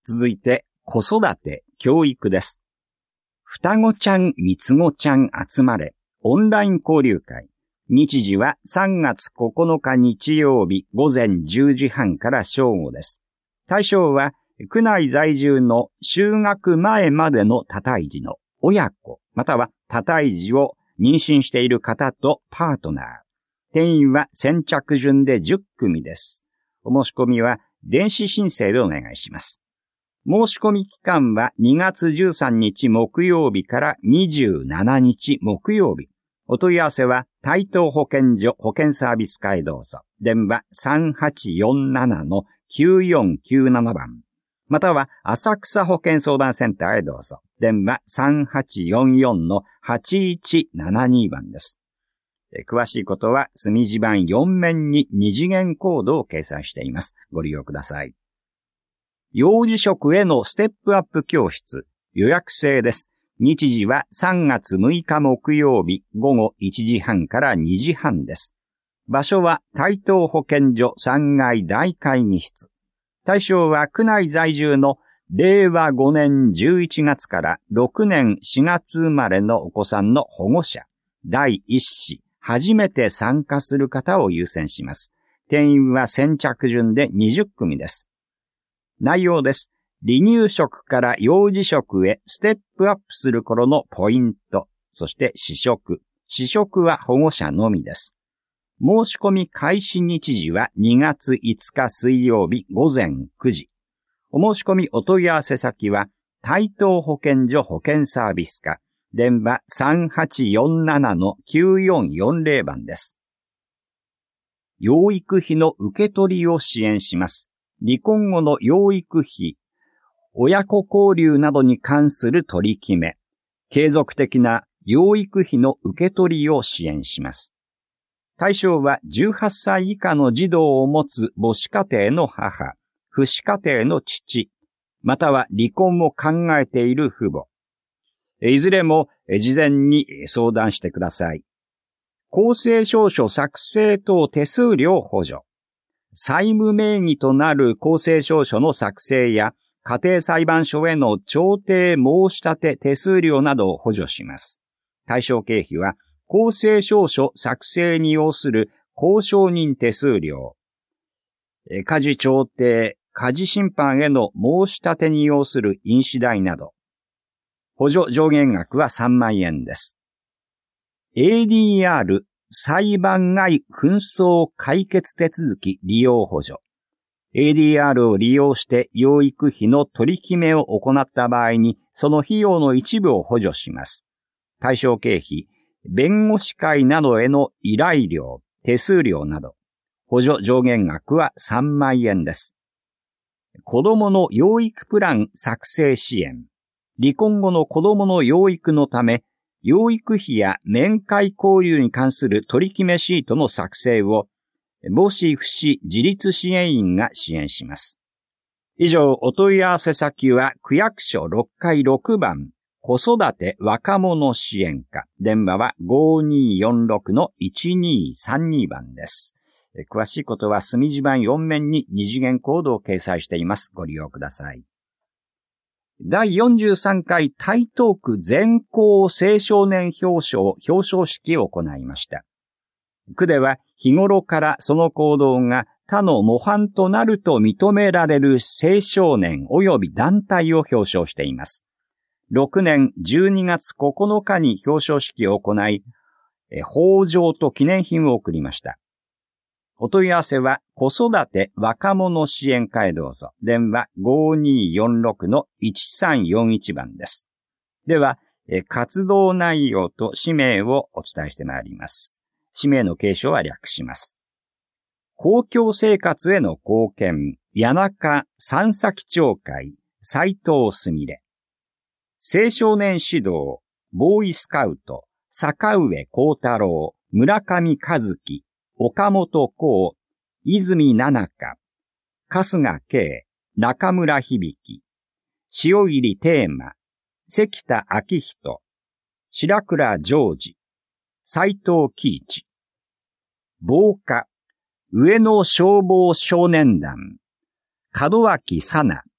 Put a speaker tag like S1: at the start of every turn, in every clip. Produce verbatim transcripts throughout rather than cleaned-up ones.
S1: 続いて、子育て、教育です。双子ちゃん、三つ子ちゃん集まれ、オンライン交流会。日時はさんがつここのか日曜日午前じゅうじはんから正午です。対象は、区内在住の就学前までの多胎児の親子、または多胎児を妊娠している方とパートナー。定員は先着順でじゅっくみです。お申し込みは電子申請でお願いします。申し込み期間はにがつじゅうさんにち木曜日からにじゅうしちにち木曜日。お問い合わせは台東保健所保健サービス課へどうぞ。電話 さんはちよんななのきゅうよんきゅうなな 番。または浅草保健相談センターへどうぞ。電話 さんはちよんよんのはちいちななに 番です。詳しいことは墨字盤よん面に二次元コードを掲載しています。ご利用ください。幼児食へのステップアップ教室、予約制です。日時はさんがつむいか木曜日午後いちじはんからにじはんです。場所は台東保健所さんがい大会議室。対象は区内在住のれいわごねんじゅういちがつからろくねんしがつ生まれのお子さんの保護者、第一子、初めて参加する方を優先します。定員は先着順でにじゅっくみです。内容です。離乳食から幼児食へステップアップする頃のポイント、そして試食。試食は保護者のみです。申し込み開始日時はにがついつか水曜日午前くじ。お申し込みお問い合わせ先は台東保健所保健サービス課。電話 さんはちよんななのきゅうよんよんぜろ 番です。養育費の受け取りを支援します。離婚後の養育費、親子交流などに関する取り決め、継続的な養育費の受け取りを支援します。対象はじゅうはっさい以下の児童を持つ母子家庭の母、父子家庭の父、または離婚を考えている父母。いずれも事前に相談してください。公正証書作成等手数料補助。債務名義となる公正証書の作成や家庭裁判所への調停申し立て手数料などを補助します。対象経費は公正証書作成に要する公証人手数料、家事調停、家事審判への申し立てに要する印紙代など。補助上限額はさんまんえんです。エーディーアール 裁判外紛争解決手続き利用補助。エーディーアール を利用して養育費の取り決めを行った場合に、その費用の一部を補助します。対象経費、弁護士会などへの依頼料、手数料など。補助上限額はさんまんえんです。子供の養育プラン作成支援。離婚後の子供の養育のため、養育費や面会交流に関する取り決めシートの作成を、母子父子自立支援員が支援します。以上、お問い合わせ先は区役所ろっかいろくばん、子育て若者支援課。電話は ごにーよんろくのいちにーさんに 番です。詳しいことは墨字盤よん面に二次元コードを掲載しています。ご利用ください。だいよんじゅうさんかい台東区全校青少年表彰表彰式を行いました。区では日頃からその行動が他の模範となると認められる青少年及び団体を表彰しています。ろくねんじゅうにがつここのかに表彰式を行い、褒章と記念品を贈りました。お問い合わせは子育て若者支援課へどうぞ。電話 ごにーよんろくのいちさんよんいち 番です。では、活動内容と氏名をお伝えしてまいります。氏名の継承は略します。公共生活への貢献、谷中三崎町会、斉藤すみれ。青少年指導、ボーイスカウト、坂上幸太郎、村上和樹、岡本幸、泉七香、春日圭、中村響、塩入テーマ、関田明人、白倉ジョージ、斉藤喜一。防火、上野消防少年団、門脇沙奈、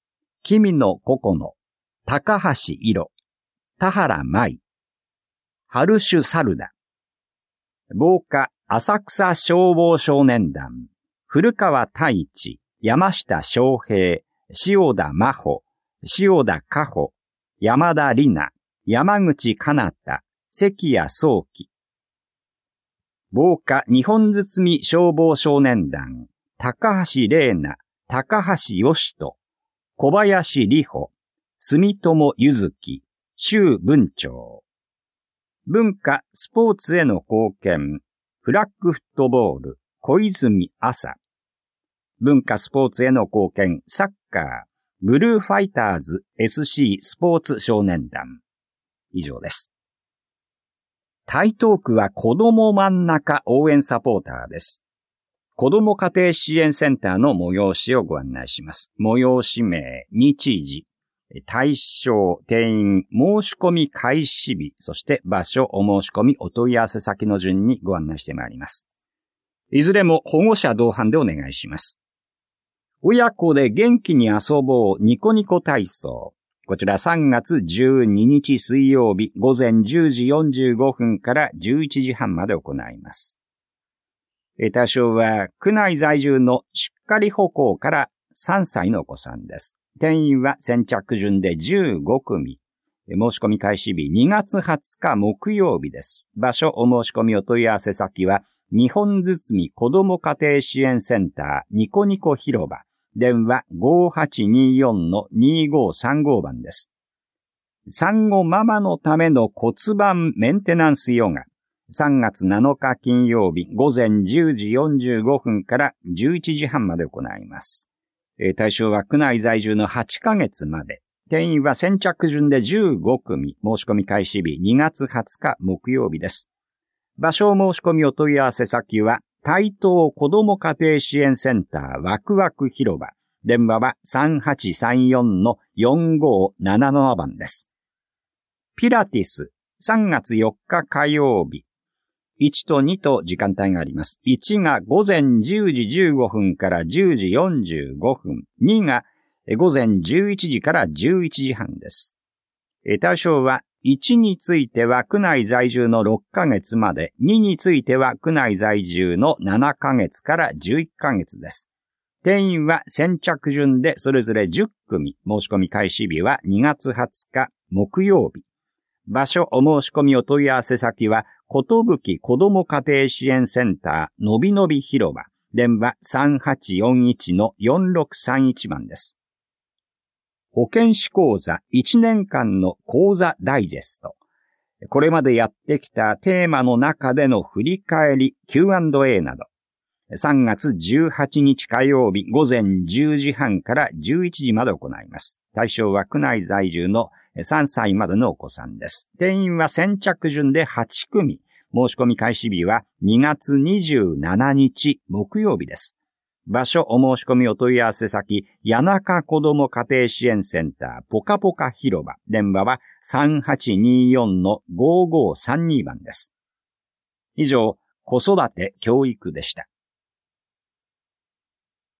S1: 君野ココノ、高橋色、田原舞、春酒サルダ、防火浅草消防少年団、古川太一、山下翔平、塩田真帆、塩田加穂、山田里奈、山口かなた、関谷壮樹。防火日本包消防少年団、高橋玲奈、高橋義人、小林里穂、住友ゆずき、周文鳥。文化、スポーツへの貢献、フラッグフットボール、小泉朝。文化スポーツへの貢献、サッカー、ブルーファイターズ エスシー スポーツ少年団。以上です。台東区は子ども真ん中応援サポーターです。子ども家庭支援センターの催しをご案内します。催し名、日時、対象、定員、申し込み開始日、そして場所、お申し込み、お問い合わせ先の順にご案内してまいります。いずれも保護者同伴でお願いします。親子で元気に遊ぼうニコニコ体操。こちらさんがつじゅうににち水曜日午前じゅうじよんじゅうごふんからじゅういちじはんまで行います。対象は区内在住のしっかり歩行からさんさいのお子さんです。定員は先着順でじゅうごくみ。申し込み開始日にがつはつか木曜日です。場所お申し込みお問い合わせ先は日本包子ども家庭支援センターニコニコ広場。電話 ごーはちにーよんのにーごーさんご 番です。産後ママのための骨盤メンテナンスヨガ。さんがつなのか金曜日午前じゅうじよんじゅうごふんからじゅういちじはんまで行います。対象は区内在住のはちかげつまで。定員は先着順でじゅうごくみ。申し込み開始日にがつはつか木曜日です。場所申し込みお問い合わせ先は台東子ども家庭支援センターワクワク広場。電話はさんはちさんよんのよんごーなななな 番です。ピラティスさんがつよっか火曜日。いちとにと時間帯があります。いちが午前じゅうじじゅうごふんからじゅうじよんじゅうごふん。にが午前じゅういちじからじゅういちじはんです。対象はいちについては区内在住のろっかげつまで、にについては区内在住のななかげつからじゅういっかげつです。定員は先着順でそれぞれじゅっくみ。申し込み開始日はにがつはつか木曜日。場所お申し込みお問い合わせ先はことぶき子ども家庭支援センターのびのび広場。電話さんはちよんいちのよんろくさんいち 番です。保健師講座いちねんかんの講座ダイジェスト。これまでやってきたテーマの中での振り返り キューアンドエー など。さんがつじゅうはちにち火曜日午前じゅうじはんからじゅういちじまで行います。対象は区内在住のさんさいまでのお子さんです。定員は先着順ではちくみ。申し込み開始日はにがつにじゅうしちにち木曜日です。場所お申し込みお問い合わせ先、谷中子ども家庭支援センターポカポカ広場。電話はさんはちにーよんのごーごーさんに 番です。以上、子育て教育でした。